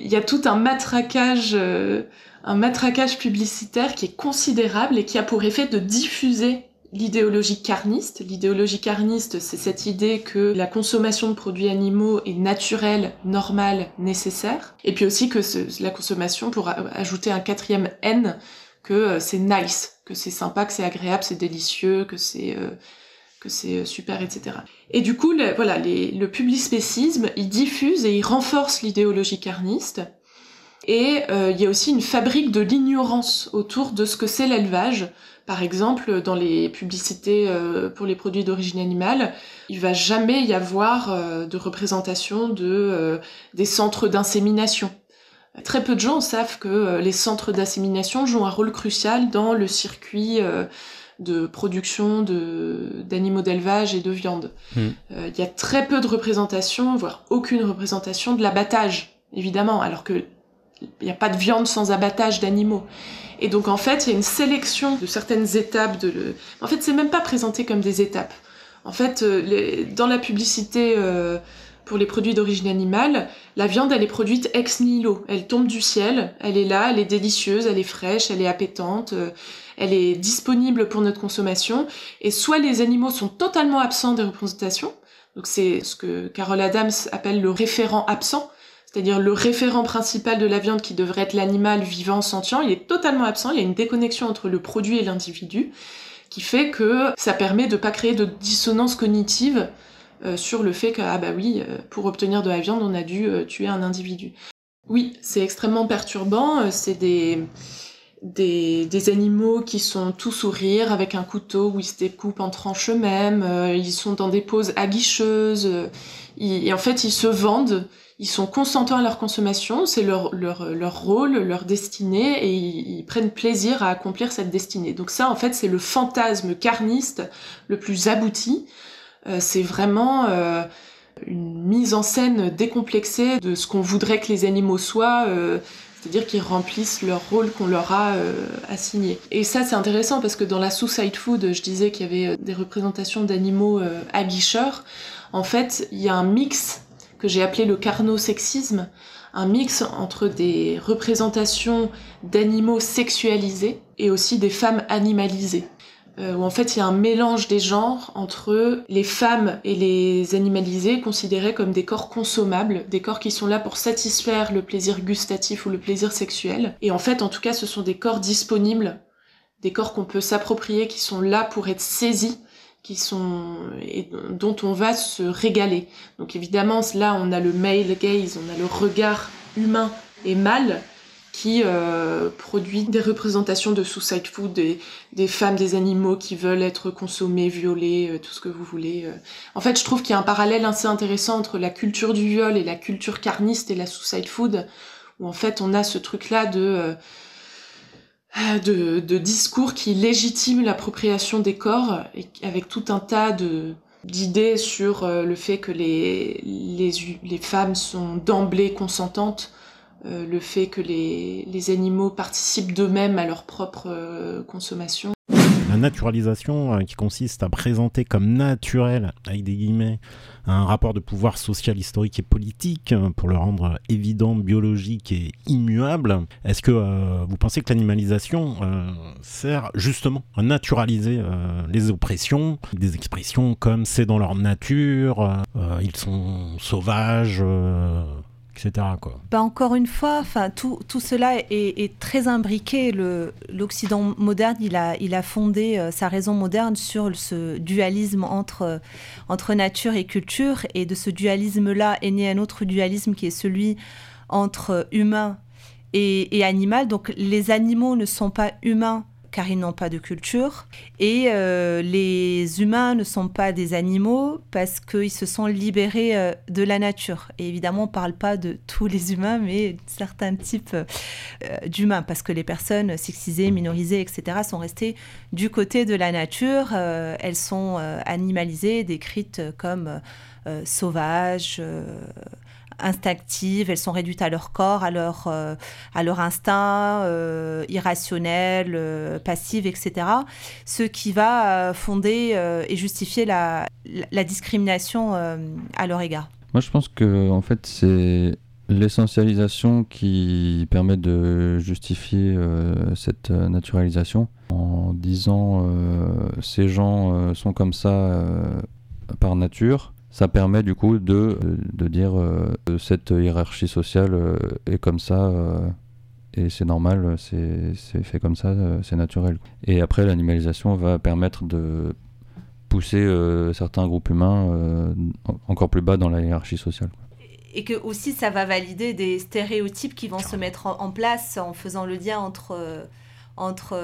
il y a tout un matraquage publicitaire qui est considérable et qui a pour effet de diffuser l'idéologie carniste. L'idéologie carniste, c'est cette idée que la consommation de produits animaux est naturelle, normale, nécessaire. Et puis aussi que la consommation, pour ajouter un quatrième N, que c'est nice, que c'est sympa, que c'est agréable, c'est délicieux, que c'est super, etc. Et du coup, le publicisme, il diffuse et il renforce l'idéologie carniste. Et il y a aussi une fabrique de l'ignorance autour de ce que c'est l'élevage. Par exemple, dans les publicités pour les produits d'origine animale, il va jamais y avoir de représentation des centres d'insémination. Très peu de gens savent que les centres d'insémination jouent un rôle crucial dans le circuit de production d'animaux d'élevage et de viande. Il y a très peu de représentation, voire aucune représentation de l'abattage, évidemment, alors que il n'y a pas de viande sans abattage d'animaux. Et donc en fait, il y a une sélection de certaines étapes. En fait, c'est même pas présenté comme des étapes. En fait, dans la publicité pour les produits d'origine animale, la viande, elle est produite ex nihilo. Elle tombe du ciel, elle est là, elle est délicieuse, elle est fraîche, elle est appétante, elle est disponible pour notre consommation. Et soit les animaux sont totalement absents des représentations, donc c'est ce que Carol Adams appelle le référent absent, c'est-à-dire le référent principal de la viande qui devrait être l'animal vivant, sentient, il est totalement absent, il y a une déconnexion entre le produit et l'individu, qui fait que ça permet de pas créer de dissonance cognitive sur le fait que, pour obtenir de la viande, on a dû tuer un individu. Oui, c'est extrêmement perturbant, c'est des animaux qui sont tout sourire avec un couteau où ils se découpent en tranches eux-mêmes, ils sont dans des poses aguicheuses, et en fait ils se vendent. Ils sont consentants à leur consommation, c'est leur rôle, leur destinée, et ils prennent plaisir à accomplir cette destinée. Donc ça, en fait, c'est le fantasme carniste le plus abouti. C'est vraiment une mise en scène décomplexée de ce qu'on voudrait que les animaux soient, c'est-à-dire qu'ils remplissent leur rôle qu'on leur a assigné. Et ça, c'est intéressant parce que dans la Suicide Food, je disais qu'il y avait des représentations d'animaux aguicheurs. En fait, il y a un mix que j'ai appelé le carnosexisme, un mix entre des représentations d'animaux sexualisés et aussi des femmes animalisées. Où en fait il y a un mélange des genres entre les femmes et les animalisés considérés comme des corps consommables, des corps qui sont là pour satisfaire le plaisir gustatif ou le plaisir sexuel. Et en fait, en tout cas, ce sont des corps disponibles, des corps qu'on peut s'approprier, qui sont là pour être saisis, et dont on va se régaler. Donc évidemment, là, on a le male gaze, on a le regard humain et mâle qui produit des représentations de suicide food, des femmes, des animaux qui veulent être consommés, violés, tout ce que vous voulez. En fait, je trouve qu'il y a un parallèle assez intéressant entre la culture du viol et la culture carniste et la suicide food, où en fait, on a ce truc-là de discours qui légitiment l'appropriation des corps, et avec tout un tas d'idées sur le fait que les femmes sont d'emblée consentantes, le fait que les animaux participent d'eux-mêmes à leur propre consommation. La naturalisation qui consiste à présenter comme naturel, avec des guillemets, un rapport de pouvoir social, historique et politique pour le rendre évident, biologique et immuable. Est-ce que vous pensez que l'animalisation sert justement à naturaliser les oppressions, des expressions comme c'est dans leur nature, ils sont sauvages, etc. quoi. Encore une fois, tout cela est très imbriqué. L'Occident moderne, il a fondé sa raison moderne sur ce dualisme entre nature et culture. Et de ce dualisme-là est né un autre dualisme qui est celui entre humain et animal. Donc les animaux ne sont pas humains car ils n'ont pas de culture. Et les humains ne sont pas des animaux parce qu'ils se sont libérés de la nature. Et évidemment, on ne parle pas de tous les humains, mais certains types d'humains, parce que les personnes sexisées, minorisées, etc., sont restées du côté de la nature. Elles sont animalisées, décrites comme sauvages, instinctives, elles sont réduites à leur corps, à leur instinct irrationnel, passif, etc. Ce qui va fonder et justifier la discrimination à leur égard. Moi, je pense que en fait, c'est l'essentialisation qui permet de justifier cette naturalisation en disant ces gens sont comme ça par nature, ça permet du coup de dire cette hiérarchie sociale est comme ça et c'est normal, c'est fait comme ça, c'est naturel. Et après l'animalisation va permettre de pousser certains groupes humains encore plus bas dans la hiérarchie sociale. Et que aussi ça va valider des stéréotypes qui vont se mettre en place en faisant le lien entre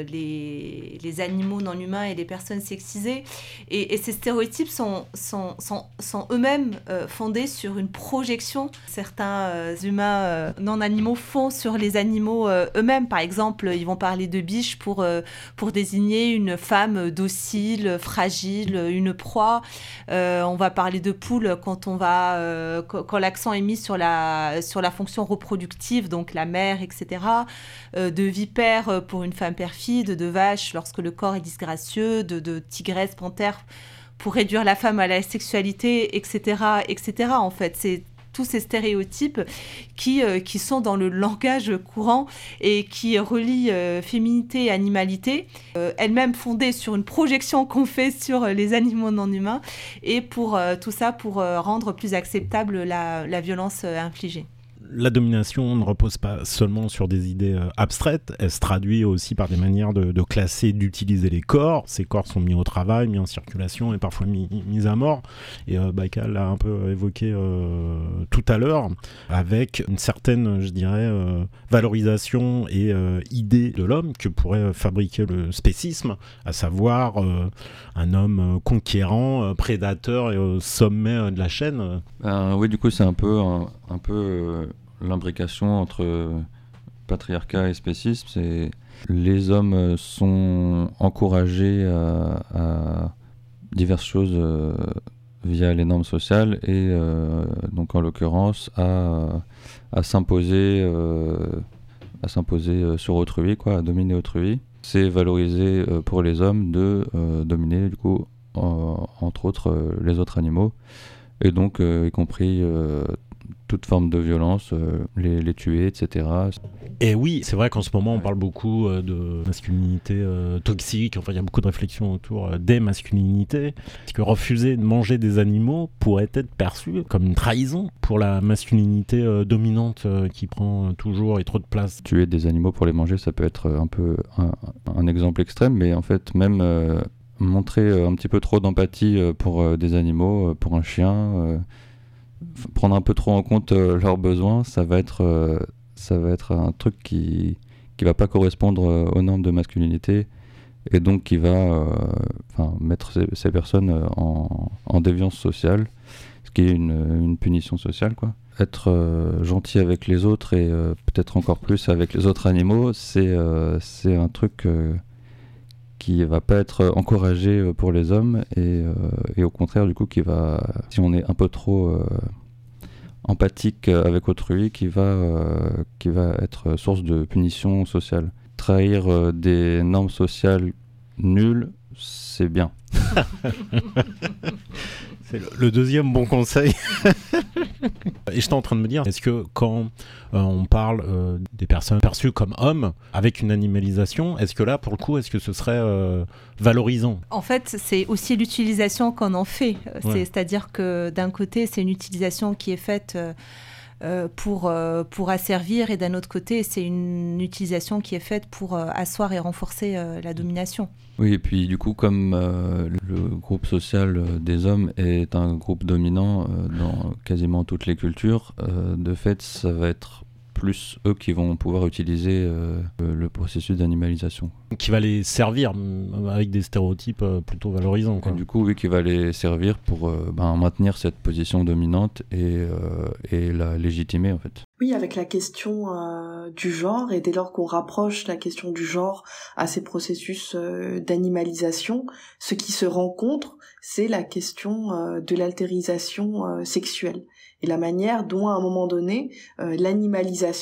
les animaux non humains et les personnes sexisées. Et ces stéréotypes sont eux-mêmes fondés sur une projection. Certains humains non animaux font sur les animaux eux-mêmes. Par exemple, ils vont parler de biche pour désigner une femme docile, fragile, une proie. On va parler de poule quand l'accent est mis sur la fonction reproductive, donc la mère, etc. De vipère pour une femme perfide, de vache lorsque le corps est disgracieux, de tigresse, panthère pour réduire la femme à la sexualité, etc., etc. En fait, c'est tous ces stéréotypes qui sont dans le langage courant et qui relient féminité et animalité, elles-mêmes fondées sur une projection qu'on fait sur les animaux non humains, et pour tout ça pour rendre plus acceptable la violence infligée. La domination ne repose pas seulement sur des idées abstraites, elle se traduit aussi par des manières de classer, d'utiliser les corps. Ces corps sont mis au travail, mis en circulation et parfois mis à mort. Et Baïkal l'a un peu évoqué tout à l'heure, avec une certaine, je dirais, valorisation et idée de l'homme que pourrait fabriquer le spécisme, à savoir un homme conquérant, prédateur et au sommet de la chaîne. Oui, du coup, c'est un peu l'imbrication entre patriarcat et spécisme. C'est les hommes sont encouragés à diverses choses via les normes sociales et donc en l'occurrence à s'imposer sur autrui, quoi, à dominer autrui. C'est valorisé pour les hommes de dominer du coup entre autres les autres animaux et donc y compris toute forme de violence, les tuer, etc. Et oui, c'est vrai qu'en ce moment, on parle beaucoup de masculinité toxique. Enfin, il y a beaucoup de réflexions autour des masculinités. Parce que refuser de manger des animaux pourrait être perçu comme une trahison pour la masculinité dominante qui prend toujours et trop de place. Tuer des animaux pour les manger, ça peut être un peu un exemple extrême, mais en fait, même montrer un petit peu trop d'empathie pour des animaux, pour un chien... prendre un peu trop en compte leurs besoins, ça va être un truc qui va pas correspondre aux normes de masculinité et donc qui va mettre ces personnes en déviance sociale, ce qui est une punition sociale, quoi. Être gentil avec les autres et peut-être encore plus avec les autres animaux, c'est un truc qui va pas être encouragé pour les hommes et au contraire du coup qui va, si on est un peu trop empathique avec autrui, qui va être source de punition sociale. Trahir des normes sociales nulles, c'est bien. C'est le deuxième bon conseil. Et j'étais en train de me dire, est-ce que quand on parle des personnes perçues comme hommes avec une animalisation, est-ce que là, pour le coup, est-ce que ce serait valorisant ? En fait, c'est aussi l'utilisation qu'on en fait. Ouais. C'est-à-dire que d'un côté, c'est une utilisation qui est faite pour asservir, et d'un autre côté, c'est une utilisation qui est faite pour asseoir et renforcer la domination. Oui, et puis du coup, comme le groupe social des hommes est un groupe dominant dans quasiment toutes les cultures, de fait, ça va être plus eux qui vont pouvoir utiliser le processus d'animalisation. Qui va les servir avec des stéréotypes plutôt valorisants, quoi. Et du coup, oui, qui va les servir pour maintenir cette position dominante et la légitimer, en fait. Oui, avec la question du genre, et dès lors qu'on rapproche la question du genre à ces processus d'animalisation, ce qui se rencontre, c'est la question de l'altérisation sexuelle et la manière dont, à un moment donné, l'animalisation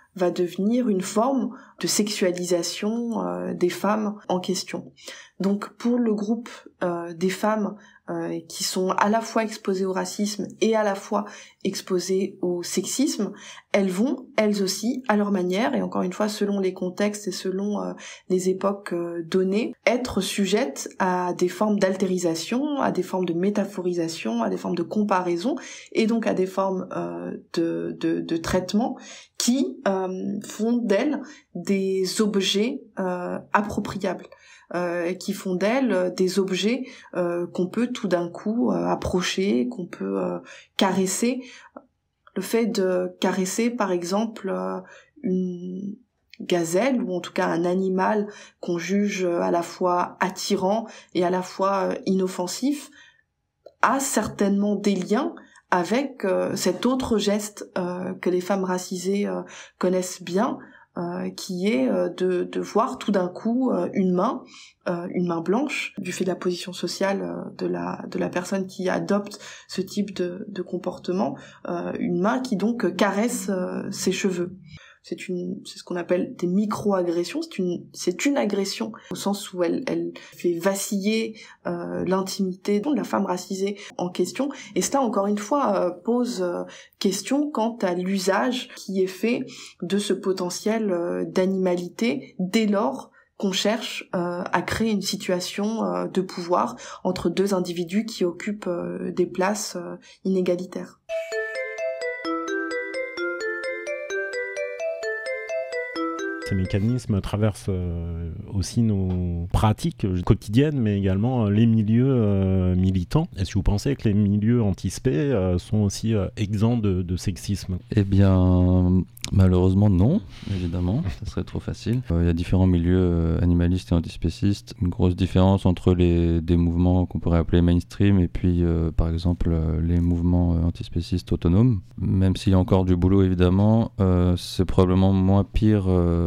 va devenir une forme de sexualisation des femmes en question. Donc pour le groupe des femmes qui sont à la fois exposées au racisme et à la fois exposées au sexisme, elles vont, elles aussi, à leur manière, et encore une fois, selon les contextes et selon les époques données, être sujettes à des formes d'altérisation, à des formes de métaphorisation, à des formes de comparaison, et donc à des formes de traitement qui font d'elles des objets appropriables. Qui font d'elles des objets qu'on peut tout d'un coup approcher, qu'on peut caresser. Le fait de caresser, par exemple, une gazelle, ou en tout cas un animal qu'on juge à la fois attirant et à la fois inoffensif, a certainement des liens avec cet autre geste que les femmes racisées connaissent bien, qui est de voir tout d'un coup une main blanche, du fait de la position sociale de la personne qui adopte ce type de comportement, une main qui donc caresse ses cheveux. C'est ce qu'on appelle des micro-agressions. C'est une agression au sens où elle fait vaciller l'intimité de la femme racisée en question. Et cela, encore une fois, pose question quant à l'usage qui est fait de ce potentiel d'animalité dès lors qu'on cherche à créer une situation de pouvoir entre deux individus qui occupent des places inégalitaires. Ces mécanismes traversent aussi nos pratiques quotidiennes, mais également les milieux militants. Est-ce que vous pensez que les milieux anti-spé sont aussi exempts de sexisme ? Eh bien, malheureusement, non, évidemment. Ça serait trop facile. Il y a différents milieux animalistes et antispécistes. Une grosse différence entre des mouvements qu'on pourrait appeler mainstream et puis, par exemple, les mouvements antispécistes autonomes. Même s'il y a encore du boulot, évidemment, c'est probablement moins pire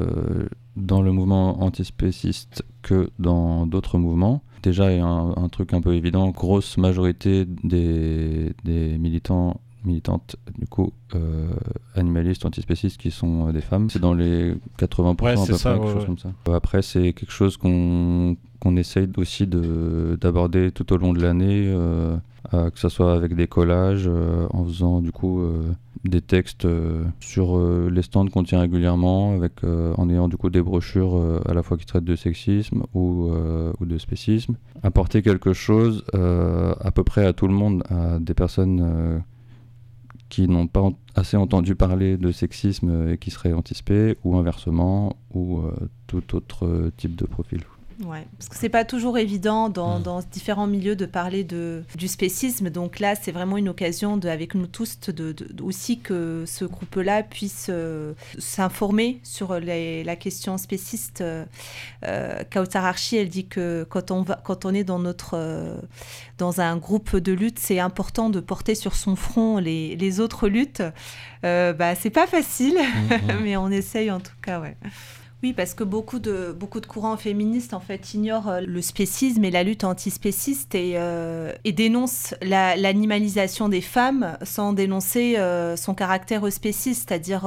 dans le mouvement antispéciste que dans d'autres mouvements. Déjà, il y a un truc un peu évident, grosse majorité des militantes du coup animalistes antispécistes qui sont des femmes, c'est dans les 80% à peu près, quelque chose comme ça. Après, c'est quelque chose qu'on essaye aussi d'aborder tout au long de l'année, que ce soit avec des collages, en faisant du coup des textes sur les stands qu'on tient régulièrement, en ayant du coup des brochures à la fois qui traitent de sexisme ou de spécisme. Apporter quelque chose à peu près à tout le monde, à des personnes qui n'ont pas assez entendu parler de sexisme et qui seraient antispé, ou inversement, ou tout autre type de profil. Ouais, parce que c'est pas toujours évident dans différents milieux de parler du spécisme. Donc là, c'est vraiment une occasion avec nous tous aussi que ce groupe-là puisse s'informer sur la question spéciste. Kawthar Archi, elle dit que quand on est dans un groupe de lutte, c'est important de porter sur son front les autres luttes. C'est pas facile, mais on essaye en tout cas, ouais. Oui, parce que beaucoup de courants féministes en fait ignorent le spécisme et la lutte antispéciste et dénoncent l'animalisation des femmes sans dénoncer son caractère spéciste, c'est-à-dire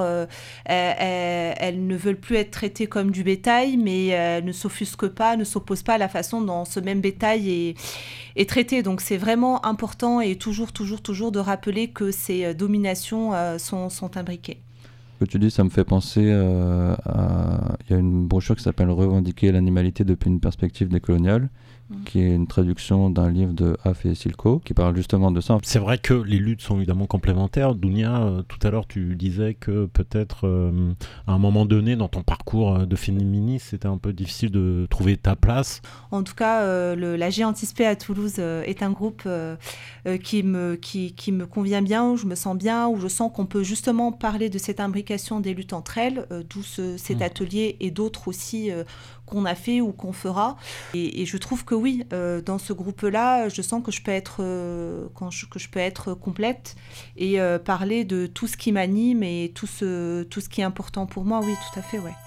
elles ne veulent plus être traitées comme du bétail, mais elles ne s'offusquent pas, ne s'opposent pas à la façon dont ce même bétail est traité. Donc c'est vraiment important et toujours de rappeler que ces dominations sont imbriquées. Ce que tu dis, ça me fait penser il y a une brochure qui s'appelle « Revendiquer l'animalité depuis une perspective décoloniale », qui est une traduction d'un livre de Haf et Silko, qui parle justement de ça. C'est vrai que les luttes sont évidemment complémentaires. Dounia, tout à l'heure, tu disais que peut-être à un moment donné, dans ton parcours de féministe, c'était un peu difficile de trouver ta place. En tout cas, l'AG Antispé à Toulouse est un groupe qui me convient bien, où je me sens bien, où je sens qu'on peut justement parler de cette imbrication des luttes entre elles, d'où cet atelier et d'autres aussi qu'on a fait ou qu'on fera. Et je trouve que oui, dans ce groupe-là, je sens que je peux être complète et parler de tout ce qui m'anime et tout ce qui est important pour moi. Oui, tout à fait, ouais.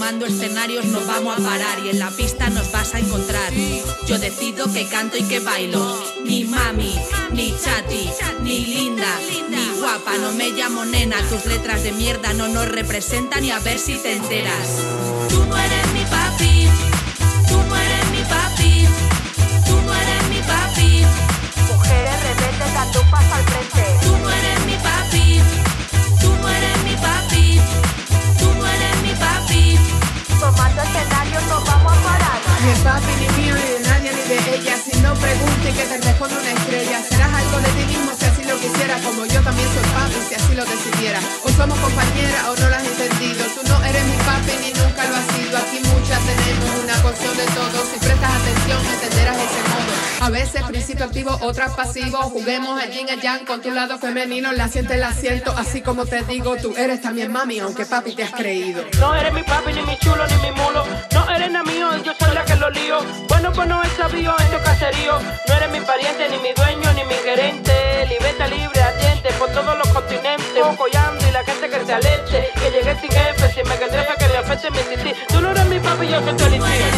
tomando escenarios nos vamos a parar y en la pista nos vas a encontrar. Yo decido que canto y que bailo. Ni mami, ni chati, ni linda, ni guapa. No me llamo nena, tus letras de mierda no nos representan y a ver si te enteras. Tú no eres mi papi, tú no eres mi papi, tú no eres mi papi. Mujeres rebeldes dando un paso al frente. Tú no eres mi papi, tú no eres mi papi, tú no eres mi papi. Tomando escenarios nos vamos a parar. Ni el papi, ni mío, ni de nadie, ni de ella. Si no pregunte que te responda una estrella. Serás algo de ti mismo si así lo quisiera. Como yo también soy papi si así lo decidiera. O somos compañeras o no lo has entendido. Tú no eres mi papi ni nunca lo has sido. Aquí muchas tenemos una porción de todo. Si prestas atención entenderás ese modo. A veces principio activo, otras pasivo. Juguemos el yin y el yang con tu lado femenino. La siente, la siento, así como te digo. Tú eres también mami, aunque papi te has creído. No eres mi papi, ni mi chulo, ni mi mulo. No eres nada mío, yo soy la que lo lío. Bueno, es sabio en tu caserío. No eres mi pariente, ni mi dueño, ni mi gerente. Libertad libre, ardiente, por todos los continentes. Cocollando y la gente que se alente. Que llegué sin jefe, sin me que me afecte mi tití. Tú no eres mi papi, yo soy tu elití.